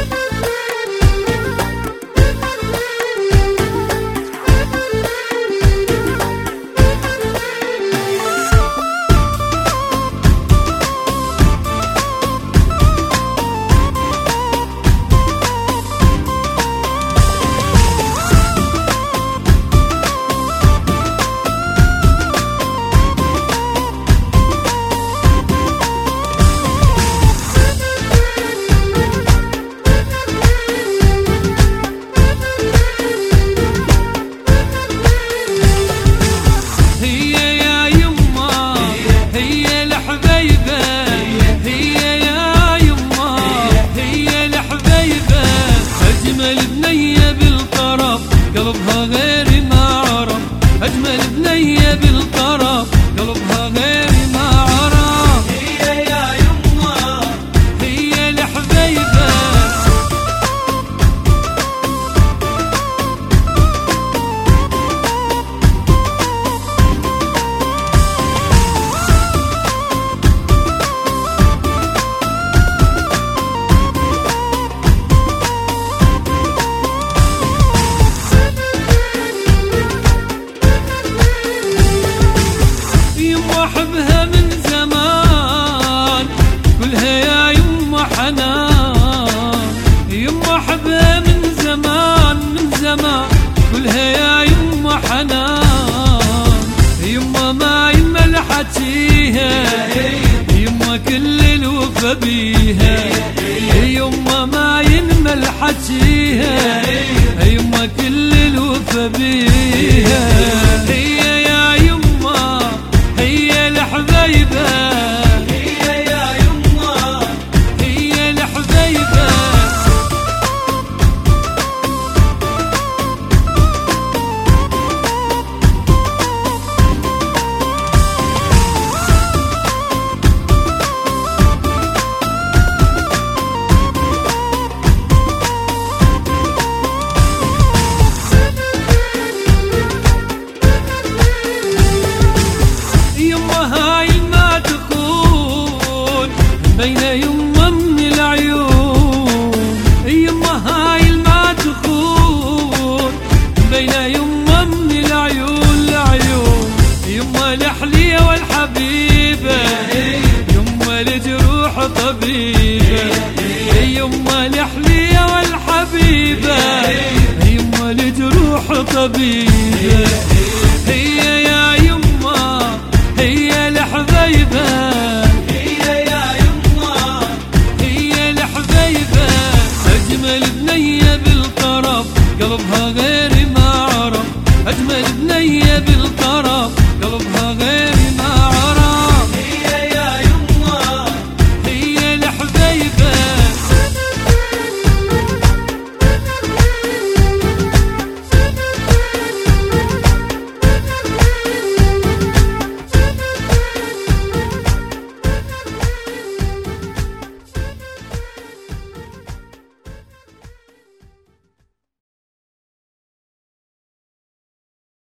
قلبها غير ما عرف، أجمل بنية بالطرف قلبها غير ما عرف. هي يا يمه هي الحبيبة أحبها من زمان، كلها يا يما حنان. يما أحبها من زمان من زمان، كلها يا يما حنان. يما ما يمل حكيها، يما كل الوفا بيها. يما ما ينمل حكيها، يما كل الوفا بيها. هي يا يما هي الحبيبة، هي يا يمه هي الحبيبة. بين يمه من العيون، يمه هاي ما تخون. بين يمه من العيون العيون، يمه الحلية والحبيبة، يمه الجروح طبيبة. يمه الحلية والحبيبة، يمه الجروح طبيبة. هي يا يمه هي الحبيبة، أجمل بنية بالطرف قلبها غير